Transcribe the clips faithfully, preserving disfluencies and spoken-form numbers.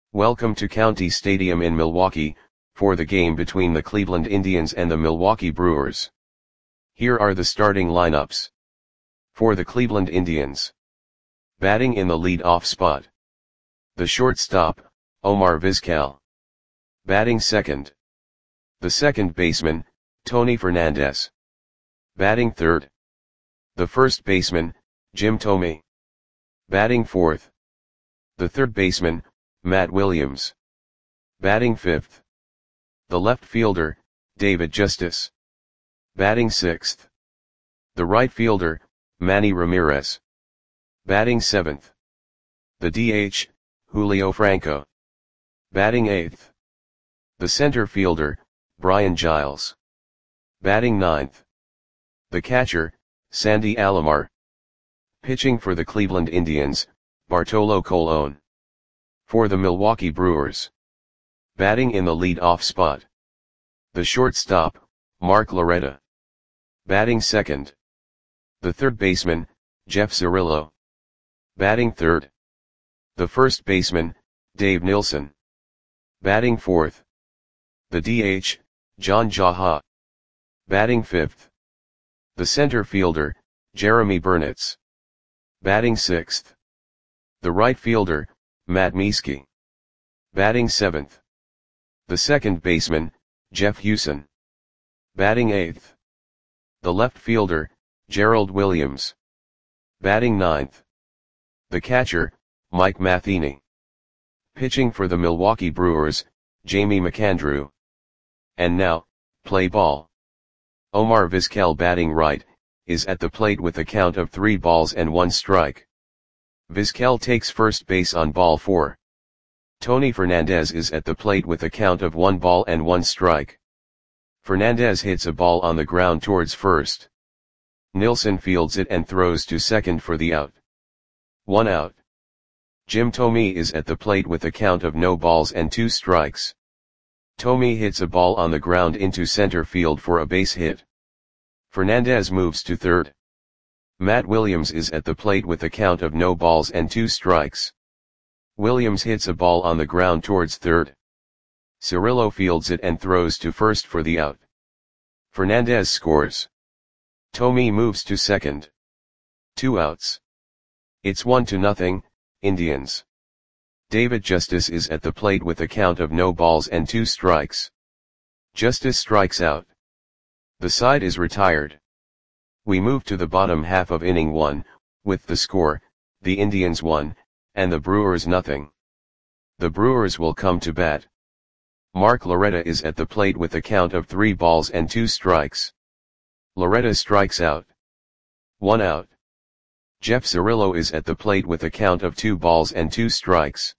Welcome to County Stadium in Milwaukee, for the game between the Cleveland Indians and the Milwaukee Brewers. Here are the starting lineups. For the Cleveland Indians. Batting in the lead-off spot. The shortstop, Omar Vizquel. Batting second. The second baseman, Tony Fernandez. Batting third. The first baseman, Jim Thome. Batting fourth. The third baseman, Matt Williams. Batting fifth. The left fielder, David Justice. Batting sixth. The right fielder, Manny Ramirez. Batting seventh. The D H, Julio Franco. Batting eighth. The center fielder, Brian Giles. Batting ninth. The catcher, Sandy Alomar. Pitching for the Cleveland Indians, Bartolo Colon. For the Milwaukee Brewers. Batting in the lead-off spot. The shortstop, Mark Loretta. Batting second. The third baseman, Jeff Cirillo. Batting third. The first baseman, Dave Nilsson. Batting fourth. The D H, John Jaha. Batting fifth. The center fielder, Jeremy Burnitz. Batting sixth. The right fielder, Matt Mieske. Batting seventh. The second baseman, Jeff Hewson. Batting eighth. The left fielder, Gerald Williams. Batting ninth. The catcher, Mike Matheny. Pitching for the Milwaukee Brewers, Jamie McAndrew. And now, play ball. Omar Vizquel, batting right, is at the plate with a count of three balls and one strike. Vizquel takes first base on ball four. Tony Fernandez is at the plate with a count of one ball and one strike. Fernandez hits a ball on the ground towards first. Nilsson fields it and throws to second for the out. One out. Jim Thome is at the plate with a count of no balls and two strikes. Thome hits a ball on the ground into center field for a base hit. Fernandez moves to third. Matt Williams is at the plate with a count of no balls and two strikes. Williams hits a ball on the ground towards third. Cirillo fields it and throws to first for the out. Fernandez scores. Thome moves to second. Two outs. It's one to nothing, Indians. David Justice is at the plate with a count of no balls and two strikes. Justice strikes out. The side is retired. We move to the bottom half of inning one, with the score, the Indians one, and the Brewers nothing. The Brewers will come to bat. Mark Loretta is at the plate with a count of three balls and two strikes. Loretta strikes out. One out. Jeff Cirillo is at the plate with a count of two balls and two strikes.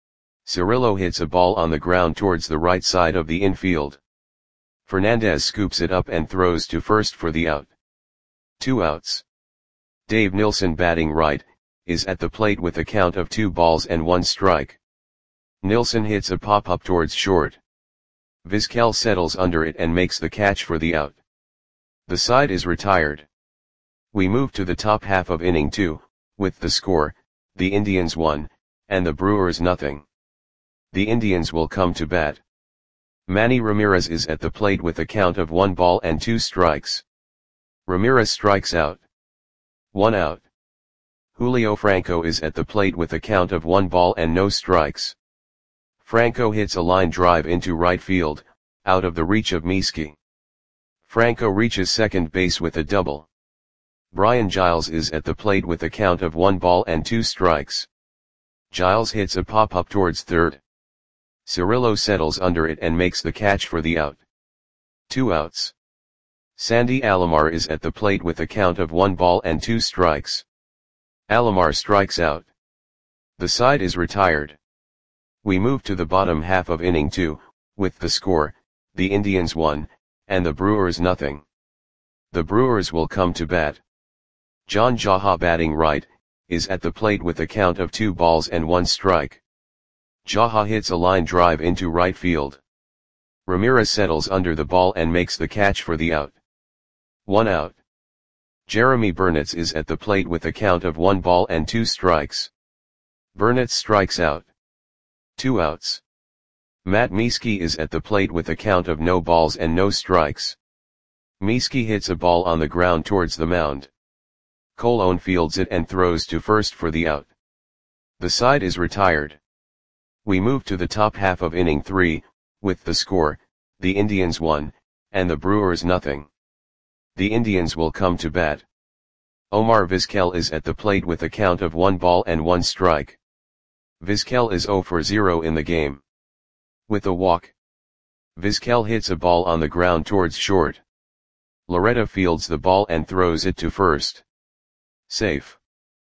Cirillo hits a ball on the ground towards the right side of the infield. Fernandez scoops it up and throws to first for the out. Two outs. Dave Nilsson, batting right, is at the plate with a count of two balls and one strike. Nilsson hits a pop-up towards short. Vizquel settles under it and makes the catch for the out. The side is retired. We move to the top half of inning two, with the score, the Indians one, and the Brewers nothing. The Indians will come to bat. Manny Ramirez is at the plate with a count of one ball and two strikes. Ramirez strikes out. One out. Julio Franco is at the plate with a count of one ball and no strikes. Franco hits a line drive into right field, out of the reach of Mieske. Franco reaches second base with a double. Brian Giles is at the plate with a count of one ball and two strikes. Giles hits a pop-up towards third. Cirillo settles under it and makes the catch for the out. Two outs. Sandy Alomar is at the plate with a count of one ball and two strikes. Alomar strikes out. The side is retired. We move to the bottom half of inning two, with the score, the Indians one, and the Brewers nothing. The Brewers will come to bat. John Jaha, batting right, is at the plate with a count of two balls and one strike. Jaha hits a line drive into right field. Ramirez settles under the ball and makes the catch for the out. One out. Jeremy Burnitz is at the plate with a count of one ball and two strikes. Burnitz strikes out. Two outs. Matt Mieske is at the plate with a count of no balls and no strikes. Mieske hits a ball on the ground towards the mound. Colon fields it and throws to first for the out. The side is retired. We move to the top half of inning three, with the score, the Indians one, and the Brewers nothing. The Indians will come to bat. Omar Vizquel is at the plate with a count of one ball and one strike. Vizquel is zero for zero in the game. With a walk, Vizquel hits a ball on the ground towards short. Loretta fields the ball and throws it to first. Safe.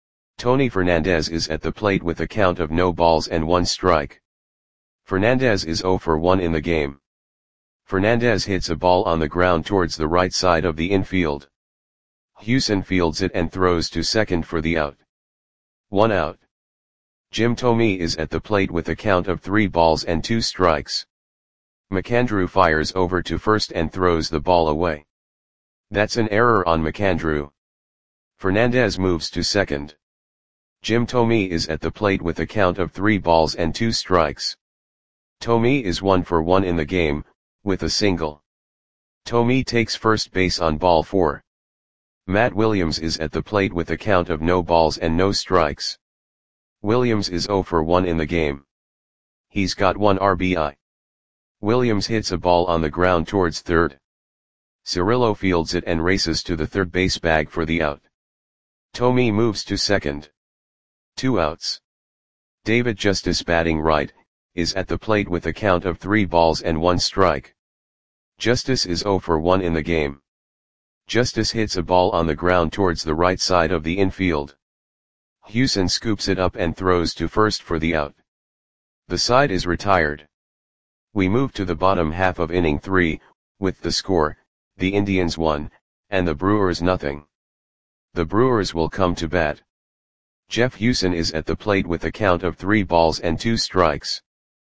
Tony Fernandez is at the plate with a count of no balls and one strike. Fernandez is zero for one in the game. Fernandez hits a ball on the ground towards the right side of the infield. Hewson fields it and throws to second for the out. One out. Jim Thome is at the plate with a count of three balls and two strikes. McAndrew fires over to first and throws the ball away. That's an error on McAndrew. Fernandez moves to second. Jim Thome is at the plate with a count of three balls and two strikes. Thome is one for one in the game, with a single. Thome takes first base on ball four. Matt Williams is at the plate with a count of no balls and no strikes. Williams is zero for one in the game. He's got one R B I. Williams hits a ball on the ground towards third. Cirillo fields it and races to the third base bag for the out. Thome moves to second. Two outs. David Justice, batting right, is at the plate with a count of three balls and one strike. Justice is zero for one in the game. Justice hits a ball on the ground towards the right side of the infield. Hewson scoops it up and throws to first for the out. The side is retired. We move to the bottom half of inning three, with the score, the Indians one, and the Brewers nothing. The Brewers will come to bat. Jeff Hewson is at the plate with a count of three balls and two strikes.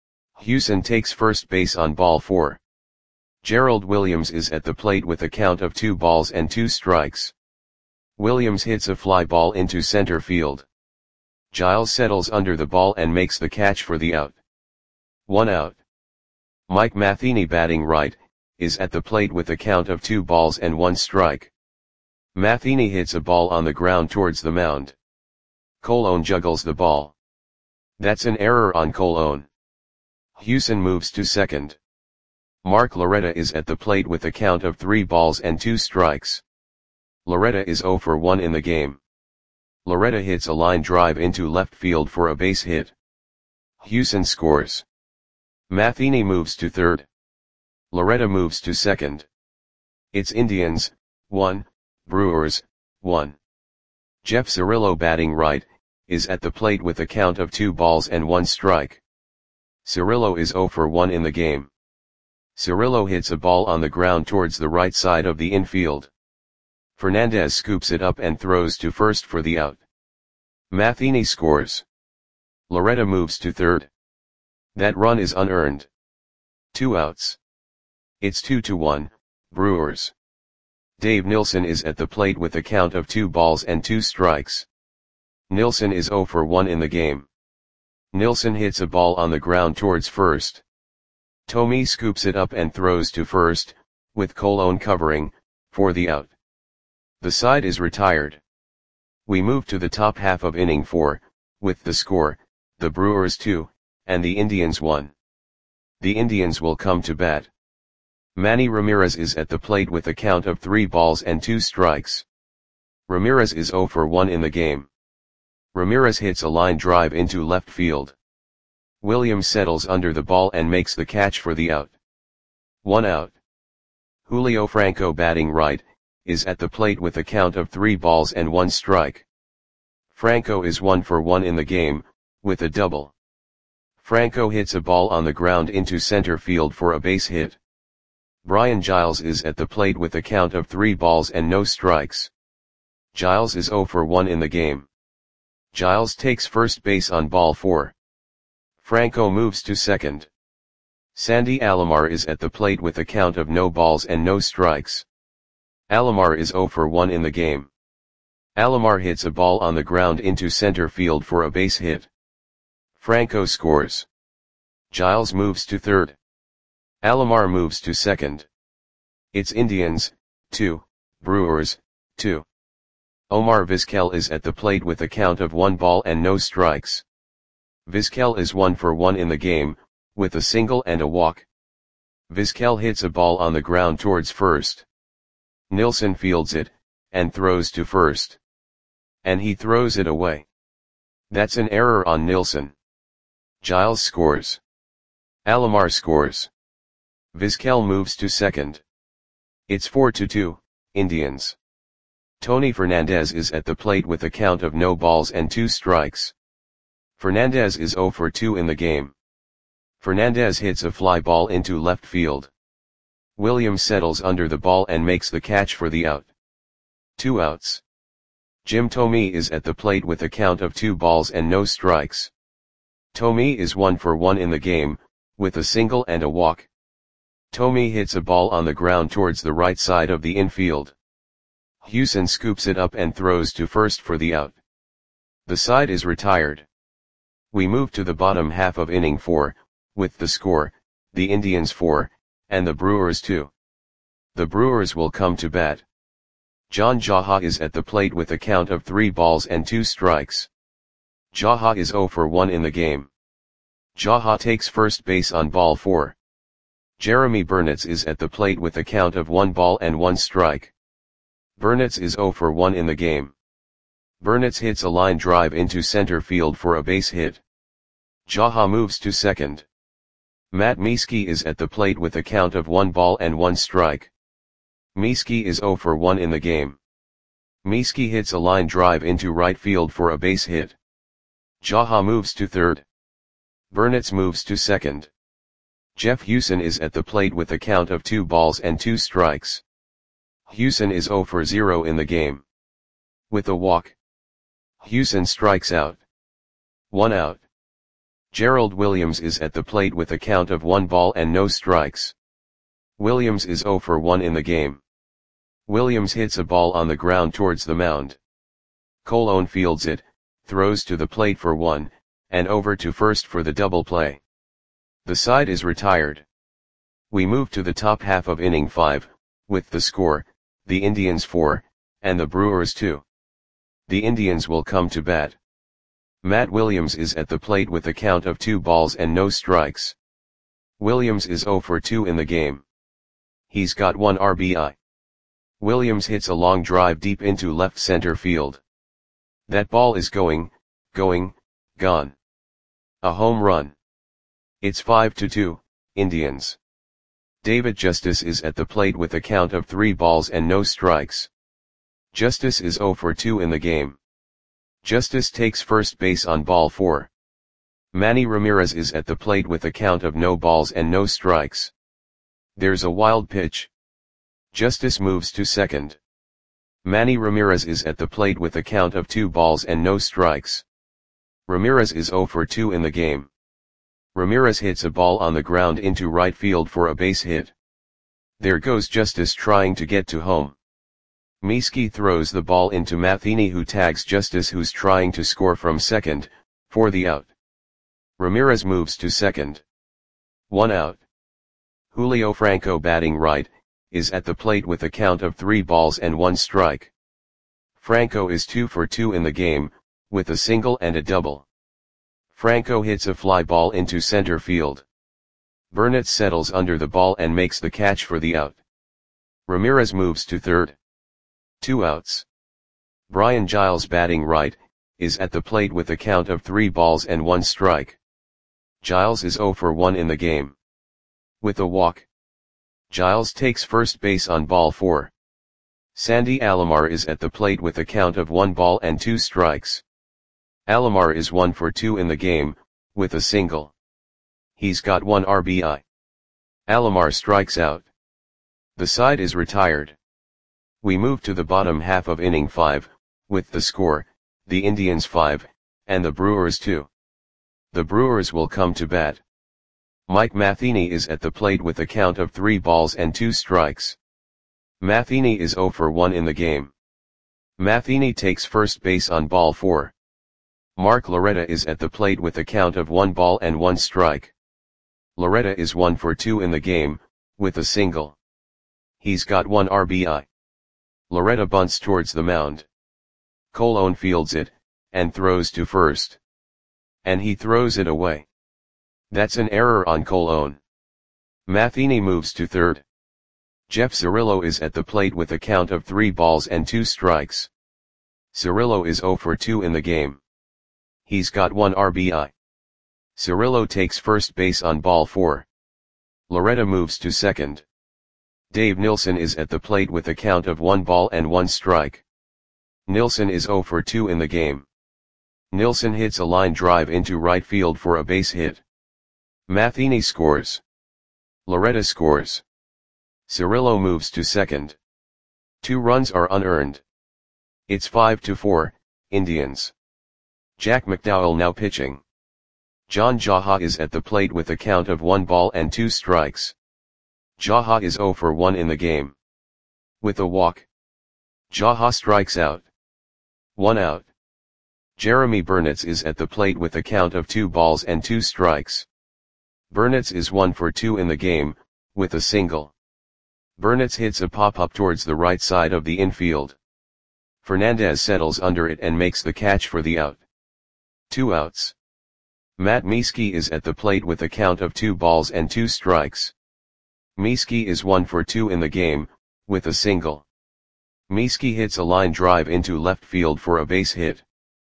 Hewson takes first base on ball four. Gerald Williams is at the plate with a count of two balls and two strikes. Williams hits a fly ball into center field. Giles settles under the ball and makes the catch for the out. One out. Mike Matheny, batting right, is at the plate with a count of two balls and one strike. Matheny hits a ball on the ground towards the mound. Colon juggles the ball. That's an error on Colon. Hewson moves to second. Mark Loretta is at the plate with a count of three balls and two strikes. Loretta is zero for one in the game. Loretta hits a line drive into left field for a base hit. Hewson scores. Matheny moves to third. Loretta moves to second. It's Indians, one, Brewers, one. Jeff Cirillo, batting right, is at the plate with a count of two balls and one strike. Cirillo is zero for one in the game. Cirillo hits a ball on the ground towards the right side of the infield. Fernandez scoops it up and throws to first for the out. Matheny scores. Loretta moves to third. That run is unearned. Two outs. It's two to one, Brewers. Dave Nilsson is at the plate with a count of two balls and two strikes. Nilsson is zero for one in the game. Nilsson hits a ball on the ground towards first. Thome scoops it up and throws to first, with Colon covering, for the out. The side is retired. We move to the top half of inning four, with the score, the Brewers two, and the Indians one. The Indians will come to bat. Manny Ramirez is at the plate with a count of three balls and two strikes. Ramirez is zero for one in the game. Ramirez hits a line drive into left field. Williams settles under the ball and makes the catch for the out. One out. Julio Franco, batting right, is at the plate with a count of three balls and one strike. Franco is one for one in the game, with a double. Franco hits a ball on the ground into center field for a base hit. Brian Giles is at the plate with a count of three balls and no strikes. Giles is zero for one in the game. Giles takes first base on ball four. Franco moves to second. Sandy Alomar is at the plate with a count of no balls and no strikes. Alomar is zero for one in the game. Alomar hits a ball on the ground into center field for a base hit. Franco scores. Giles moves to third. Alomar moves to second. It's Indians, two, Brewers, two. Omar Vizquel is at the plate with a count of one ball and no strikes. Vizquel is one for one in the game, with a single and a walk. Vizquel hits a ball on the ground towards first. Nilsson fields it, and throws to first. And he throws it away. That's an error on Nilsson. Giles scores. Alomar scores. Vizquel moves to second. It's four to two, Indians. Tony Fernandez is at the plate with a count of no balls and two strikes. Fernandez is zero for two in the game. Fernandez hits a fly ball into left field. Williams settles under the ball and makes the catch for the out. Two outs. Jim Thome is at the plate with a count of two balls and no strikes. Thome is one for one in the game, with a single and a walk. Thome hits a ball on the ground towards the right side of the infield. Hewson scoops it up and throws to first for the out. The side is retired. We move to the bottom half of inning four, with the score, the Indians four, and the Brewers two. The Brewers will come to bat. John Jaha is at the plate with a count of three balls and two strikes. Jaha is zero for one in the game. Jaha takes first base on ball four. Jeremy Burnitz is at the plate with a count of one ball and one strike. Burnitz is zero for one in the game. Burnitz hits a line drive into center field for a base hit. Jaha moves to second. Matt Mieske is at the plate with a count of one ball and one strike. Mieske is zero for one in the game. Mieske hits a line drive into right field for a base hit. Jaha moves to third. Burnitz moves to second. Jeff Hewson is at the plate with a count of two balls and two strikes. Hewson is zero for zero in the game. With a walk. Hewson strikes out. One out. Gerald Williams is at the plate with a count of one ball and no strikes. Williams is zero for one in the game. Williams hits a ball on the ground towards the mound. Colon fields it, throws to the plate for one, and over to first for the double play. The side is retired. We move to the top half of inning five, with the score, the Indians four, and the Brewers two. The Indians will come to bat. Matt Williams is at the plate with a count of two balls and no strikes. Williams is zero for two in the game. He's got one R B I. Williams hits a long drive deep into left center field. That ball is going, going, gone. A home run. It's five to two, Indians. David Justice is at the plate with a count of three balls and no strikes. Justice is zero for two in the game. Justice takes first base on ball four. Manny Ramirez is at the plate with a count of no balls and no strikes. There's a wild pitch. Justice moves to second. Manny Ramirez is at the plate with a count of two balls and no strikes. Ramirez is zero for two in the game. Ramirez hits a ball on the ground into right field for a base hit. There goes Justice trying to get to home. Mieske throws the ball into Matheny, who tags Justice, who's trying to score from second, for the out. Ramirez moves to second. One out. Julio Franco, batting right, is at the plate with a count of three balls and one strike. Franco is two for two in the game, with a single and a double. Franco hits a fly ball into center field. Burnitz settles under the ball and makes the catch for the out. Ramirez moves to third. Two outs. Brian Giles, batting right, is at the plate with a count of three balls and one strike. Giles is zero for one in the game. With a walk. Giles takes first base on ball four. Sandy Alomar is at the plate with a count of one ball and two strikes. Alomar is one for two in the game, with a single. He's got one R B I. Alomar strikes out. The side is retired. We move to the bottom half of inning five, with the score, the Indians five, and the Brewers two. The Brewers will come to bat. Mike Matheny is at the plate with a count of three balls and two strikes. Matheny is zero for one in the game. Matheny takes first base on ball four. Mark Loretta is at the plate with a count of one ball and one strike. Loretta is one for two in the game, with a single. He's got one R B I. Loretta bunts towards the mound. Colon fields it, and throws to first. And he throws it away. That's an error on Colon. Matheny moves to third. Jeff Cirillo is at the plate with a count of three balls and two strikes. Cirillo is zero for two in the game. He's got one R B I. Cirillo takes first base on ball four. Loretta moves to second. Dave Nilsson is at the plate with a count of one ball and one strike. Nilsson is zero for two in the game. Nilsson hits a line drive into right field for a base hit. Matheny scores. Loretta scores. Cirillo moves to second. Two runs are unearned. It's five to four, Indians. Jack McDowell now pitching. John Jaha is at the plate with a count of one ball and two strikes. Jaha is zero for one in the game. With a walk. Jaha strikes out. One out. Jeremy Burnitz is at the plate with a count of two balls and two strikes. Burnitz is one for two in the game, with a single. Burnitz hits a pop-up towards the right side of the infield. Fernandez settles under it and makes the catch for the out. Two outs. Matt Mieske is at the plate with a count of two balls and two strikes. Mieske is one for two in the game, with a single. Mieske hits a line drive into left field for a base hit.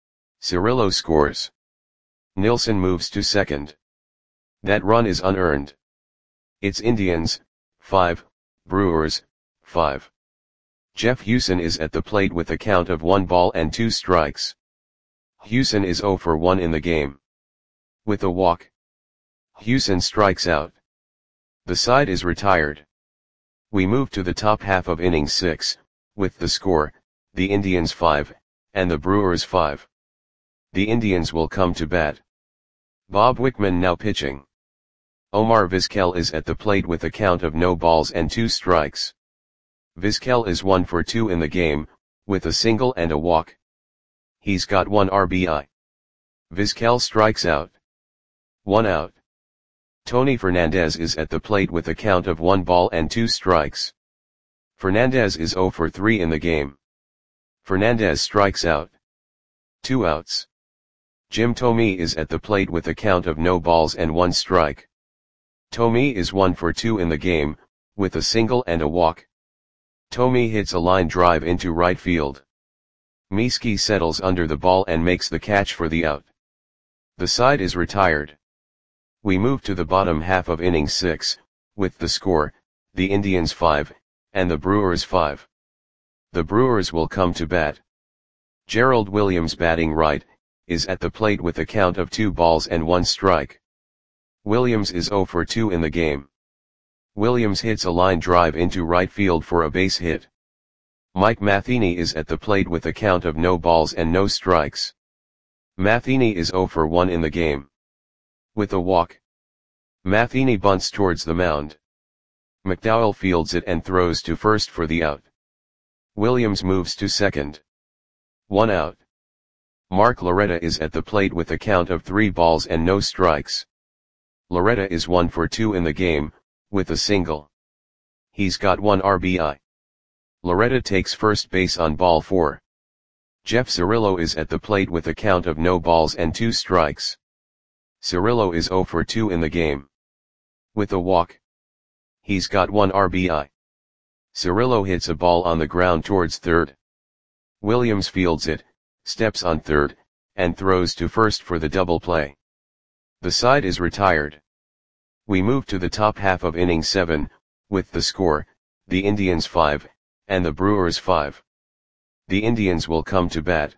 Cirillo scores. Nilsson moves to second. That run is unearned. It's Indians, five, Brewers, five. Jeff Hewson is at the plate with a count of one ball and two strikes. Hewson is zero for one in the game. With a walk. Hewson strikes out. The side is retired. We move to the top half of inning six, with the score, the Indians five, and the Brewers five. The Indians will come to bat. Bob Wickman now pitching. Omar Vizquel is at the plate with a count of no balls and two strikes. Vizquel is one for two in the game, with a single and a walk. He's got one R B I. Vizquel strikes out. One out. Tony Fernandez is at the plate with a count of one ball and two strikes. Fernandez is zero for three in the game. Fernandez strikes out. Two outs. Jim Thome is at the plate with a count of no balls and one strike. Thome is one for two in the game, with a single and a walk. Thome hits a line drive into right field. Mieske settles under the ball and makes the catch for the out. The side is retired. We move to the bottom half of inning six, with the score, the Indians five, and the Brewers five. The Brewers will come to bat. Gerald Williams batting right, is at the plate with a count of two balls and one strike. Williams is zero for two in the game. Williams hits a line drive into right field for a base hit. Mike Matheny is at the plate with a count of no balls and no strikes. Matheny is zero for one in the game. With a walk. Matheny bunts towards the mound. McDowell fields it and throws to first for the out. Williams moves to second. One out. Mark Loretta is at the plate with a count of three balls and no strikes. Loretta is one for two in the game, with a single. He's got one R B I. Loretta takes first base on ball four. Jeff Cirillo is at the plate with a count of no balls and two strikes. Cirillo is zero for two in the game. With a walk. He's got one R B I. Cirillo hits a ball on the ground towards third. Williams fields it, steps on third, and throws to first for the double play. The side is retired. We move to the top half of inning seven, with the score, the Indians five, and the Brewers five. The Indians will come to bat.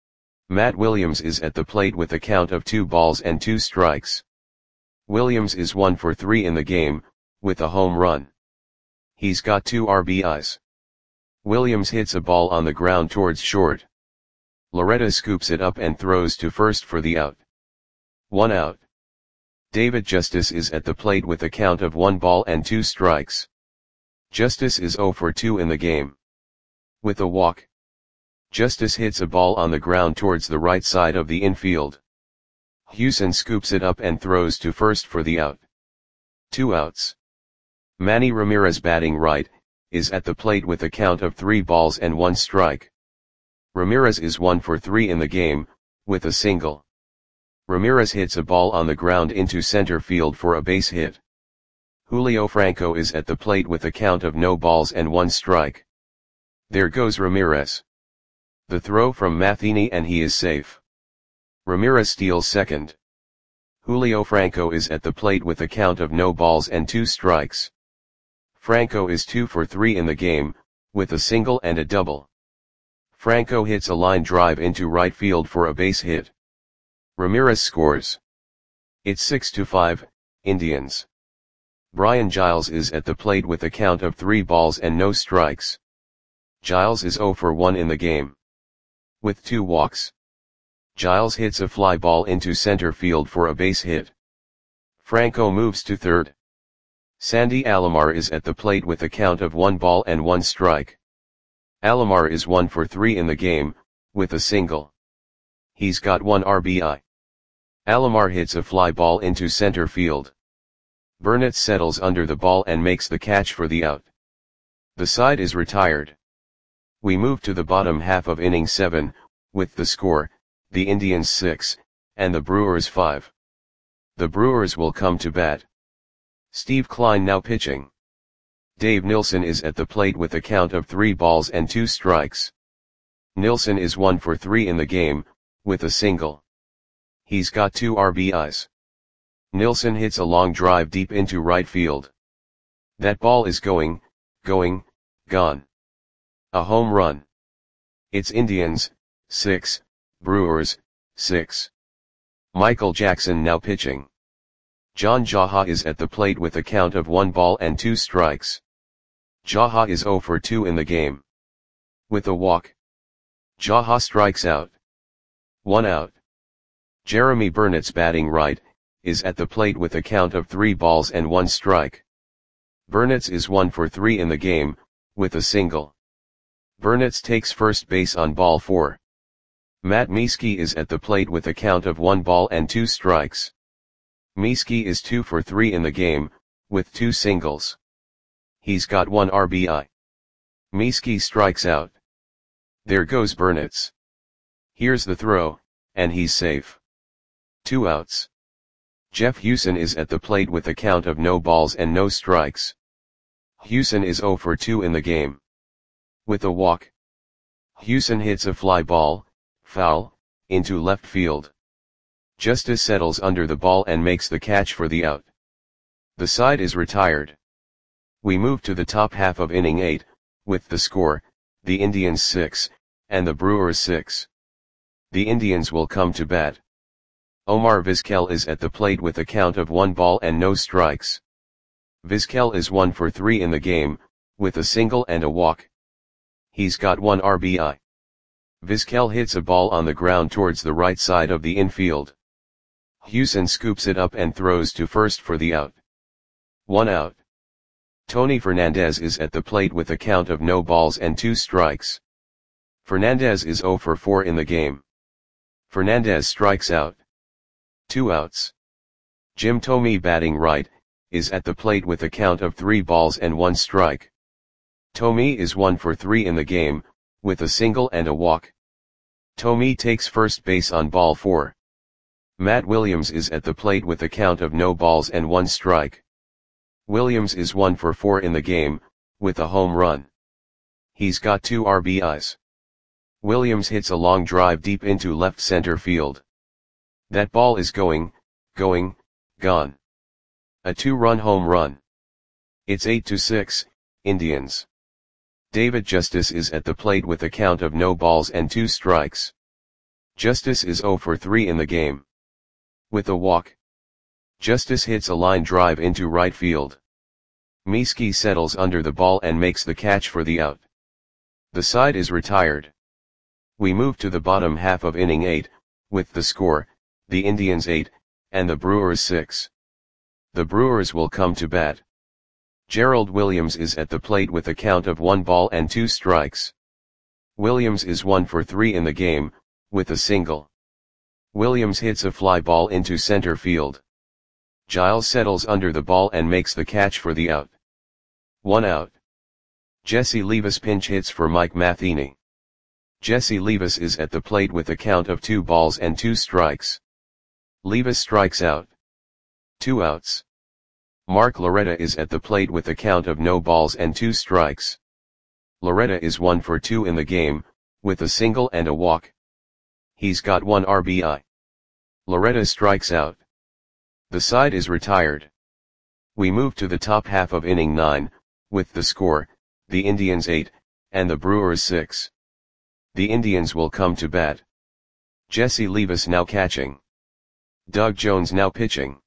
Matt Williams is at the plate with a count of two balls and two strikes. Williams is one for three in the game, with a home run. He's got two R B Is. Williams hits a ball on the ground towards short. Loretta scoops it up and throws to first for the out. One out. David Justice is at the plate with a count of one ball and two strikes. Justice is zero for two in the game. With a walk. Justice hits a ball on the ground towards the right side of the infield. Hewson scoops it up and throws to first for the out. Two outs. Manny Ramirez batting right, is at the plate with a count of three balls and one strike. Ramirez is one for three in the game, with a single. Ramirez hits a ball on the ground into center field for a base hit. Julio Franco is at the plate with a count of no balls and one strike. There goes Ramirez. The throw from Matheny and he is safe. Ramirez steals second. Julio Franco is at the plate with a count of no balls and two strikes. Franco is two for three in the game, with a single and a double. Franco hits a line drive into right field for a base hit. Ramirez scores. It's six to five, Indians. Brian Giles is at the plate with a count of three balls and no strikes. Giles is zero for one in the game. With two walks. Giles hits a fly ball into center field for a base hit. Franco moves to third. Sandy Alomar is at the plate with a count of one ball and one strike. Alomar is one for three in the game, with a single. He's got one R B I. Alomar hits a fly ball into center field. Burnett settles under the ball and makes the catch for the out. The side is retired. We move to the bottom half of inning seven, with the score, the Indians six, and the Brewers five. The Brewers will come to bat. Steve Kline now pitching. Dave Nilsson is at the plate with a count of three balls and two strikes. Nilsson is one for three in the game, with a single. He's got two R B Is. Nilsson hits a long drive deep into right field. That ball is going, going, gone. A home run. It's Indians, six, Brewers, six. Michael Jackson now pitching. John Jaha is at the plate with a count of one ball and two strikes. Jaha is zero for two in the game. With a walk. Jaha strikes out. One out. Jeremy Burnett's batting right, is at the plate with a count of three balls and one strike. Burnett's is one for three in the game, with a single. Burnett's takes first base on ball four. Matt Mieske is at the plate with a count of one ball and two strikes. Mieske is two for three in the game, with two singles. He's got one R B I. Mieske strikes out. There goes Burnett's. Here's the throw, and he's safe. Two outs. Jeff Hewson is at the plate with a count of no balls and no strikes. Hewson is zero for two in the game. With a walk. Hewson hits a fly ball, foul, into left field. Justice settles under the ball and makes the catch for the out. The side is retired. We move to the top half of inning eight, with the score, the Indians six, and the Brewers six. The Indians will come to bat. Omar Vizquel is at the plate with a count of one ball and no strikes. Vizquel is one for three in the game, with a single and a walk. He's got one R B I. Vizquel hits a ball on the ground towards the right side of the infield. Hewson scoops it up and throws to first for the out. One out. Tony Fernandez is at the plate with a count of no balls and two strikes. Fernandez is zero for four in the game. Fernandez strikes out. Two outs. Jim Thome batting right, is at the plate with a count of three balls and one strike. Thome is one for three in the game, with a single and a walk. Thome takes first base on ball four. Matt Williams is at the plate with a count of no balls and one strike. Williams is one for four in the game, with a home run. He's got two R B Is. Williams hits a long drive deep into left center field. That ball is going, going, gone. A two-run home run. It's eight to six, Indians. David Justice is at the plate with a count of no balls and two strikes. Justice is zero for three in the game. With a walk. Justice hits a line drive into right field. Mieske settles under the ball and makes the catch for the out. The side is retired. We move to the bottom half of inning eight, with the score, the Indians eight, and the Brewers six. The Brewers will come to bat. Gerald Williams is at the plate with a count of one ball and two strikes. Williams is one for three in the game, with a single. Williams hits a fly ball into center field. Giles settles under the ball and makes the catch for the out. One out. Jesse Levis pinch hits for Mike Matheny. Jesse Levis is at the plate with a count of two balls and two strikes. Levis strikes out. Two outs. Mark Loretta is at the plate with a count of no balls and two strikes. Loretta is one for two in the game, with a single and a walk. He's got one R B I. Loretta strikes out. The side is retired. We move to the top half of inning nine, with the score, the Indians eight, and the Brewers six. The Indians will come to bat. Jesse Levis now catching. Doug Jones now pitching.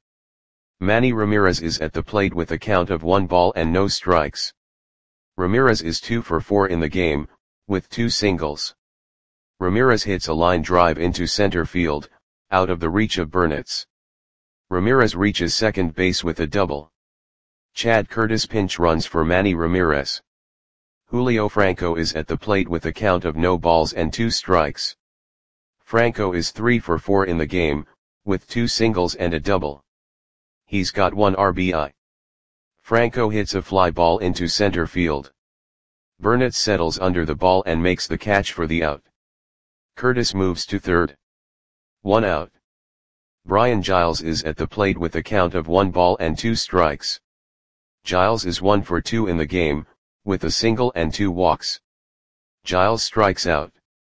Manny Ramirez is at the plate with a count of one ball and no strikes. Ramirez is two for four in the game, with two singles. Ramirez hits a line drive into center field, out of the reach of Burnitz. Ramirez reaches second base with a double. Chad Curtis pinch runs for Manny Ramirez. Julio Franco is at the plate with a count of no balls and two strikes. Franco is three for four in the game, with two singles and a double. He's got one R B I. Franco hits a fly ball into center field. Burnitz settles under the ball and makes the catch for the out. Curtis moves to third. One out. Brian Giles is at the plate with a count of one ball and two strikes. Giles is one for two in the game, with a single and two walks. Giles strikes out.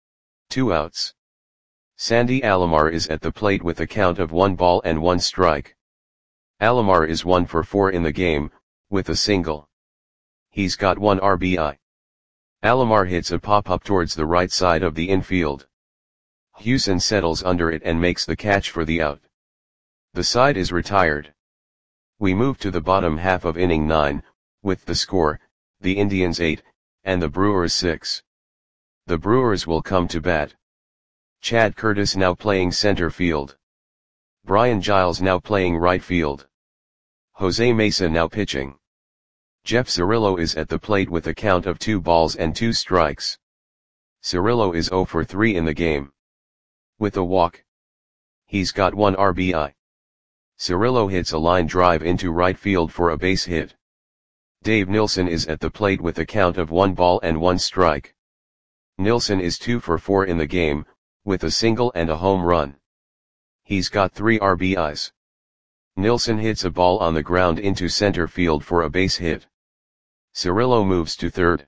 Two outs. Sandy Alomar is at the plate with a count of one ball and one strike. Alomar is one for four in the game, with a single. He's got one R B I. Alomar hits a pop-up towards the right side of the infield. Hewson settles under it and makes the catch for the out. The side is retired. We move to the bottom half of inning nine, with the score, the Indians eight, and the Brewers six. The Brewers will come to bat. Chad Curtis now playing center field. Brian Giles now playing right field. Jose Mesa now pitching. Jeff Cirillo is at the plate with a count of two balls and two strikes. Cirillo is zero for three in the game. With a walk. He's got one R B I. Cirillo hits a line drive into right field for a base hit. Dave Nilsson is at the plate with a count of one ball and one strike. Nilsson is two for four in the game, with a single and a home run. He's got three R B Is. Nilsson hits a ball on the ground into center field for a base hit. Cirillo moves to third.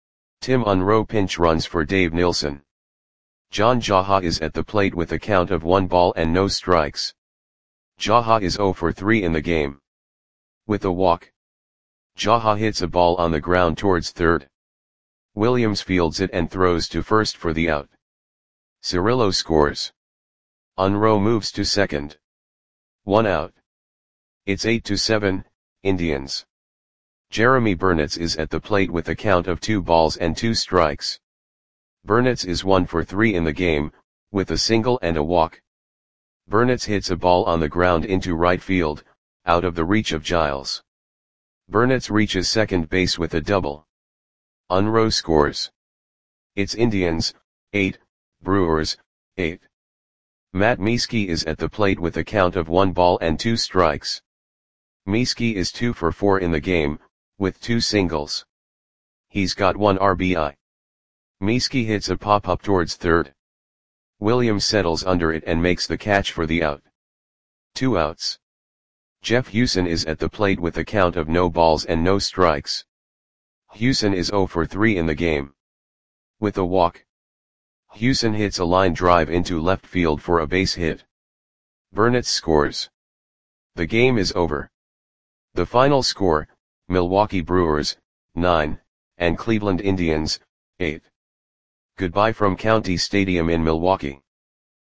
Tim Unroe pinch runs for Dave Nilsson. John Jaha is at the plate with a count of one ball and no strikes. Jaha is zero for three in the game. With a walk. Jaha hits a ball on the ground towards third. Williams fields it and throws to first for the out. Cirillo scores. Unroe moves to second. One out. It's eight to seven, Indians. Jeremy Burnitz is at the plate with a count of two balls and two strikes. Burnitz is one for three in the game, with a single and a walk. Burnitz hits a ball on the ground into right field, out of the reach of Giles. Burnitz reaches second base with a double. Unroe scores. It's Indians, eight, Brewers, eight. Matt Mieske is at the plate with a count of one ball and two strikes. Mieske is two for four in the game, with two singles. He's got one R B I. Mieske hits a pop-up towards third. Williams settles under it and makes the catch for the out. Two outs. Jeff Hewson is at the plate with a count of no balls and no strikes. Hewson is zero for three in the game. With a walk. Hewson hits a line drive into left field for a base hit. Burnitz scores. The game is over. The final score, Milwaukee Brewers, nine, and Cleveland Indians, eight. Goodbye from County Stadium in Milwaukee.